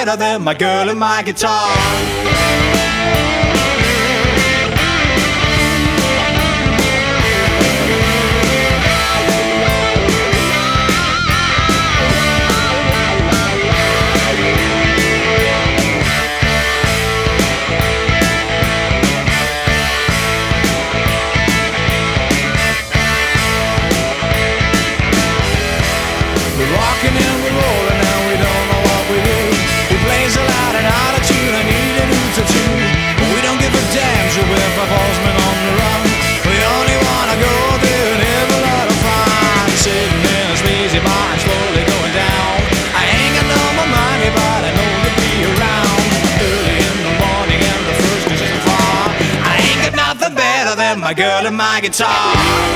better than my girl and my guitar. We're rocking and we're rolling and we don't know what we do. He plays a loud and out of tune, I need an oot or two. But we don't give a damn, sure we're five horsemen on the run. We only wanna go there and have a lot of fun. Sitting in a sleazy bar and slowly going down. I ain't got no more money but I know to be around. Early in the morning and the first isn't far. I ain't got nothing better than my girl and my guitar.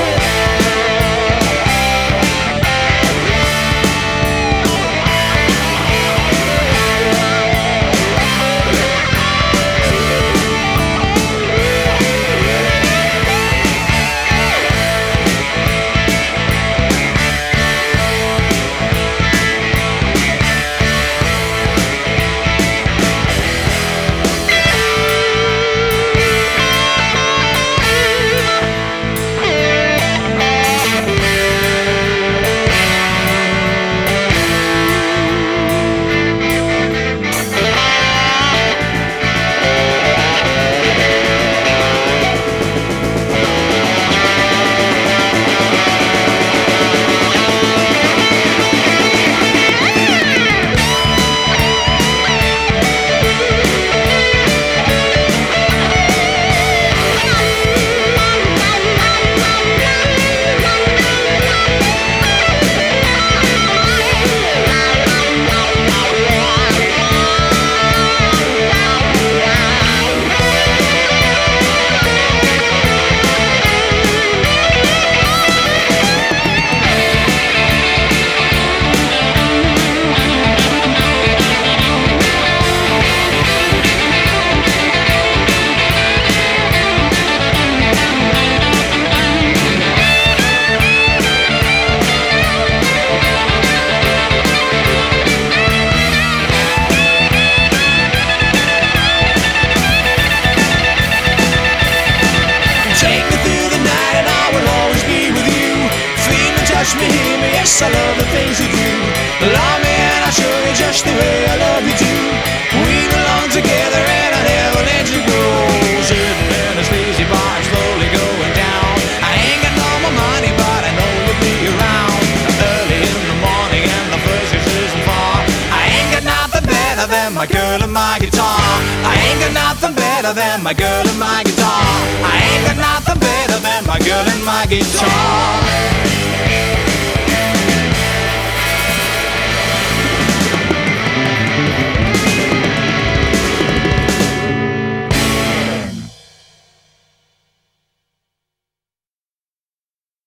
Touch me, hear me, yes, I love the things you do. Love me and I'll show you just the way I love you too. We belong together and I'll never let you go. Sitting in a sleazy bar, slowly going down. I ain't got no more money, but I know you'll be around. Early in the morning and the first isn't far. I ain't got nothing better than my girl and my guitar. I ain't got nothing better than my girl and my guitar. I ain't got nothing better than my girl and my guitar.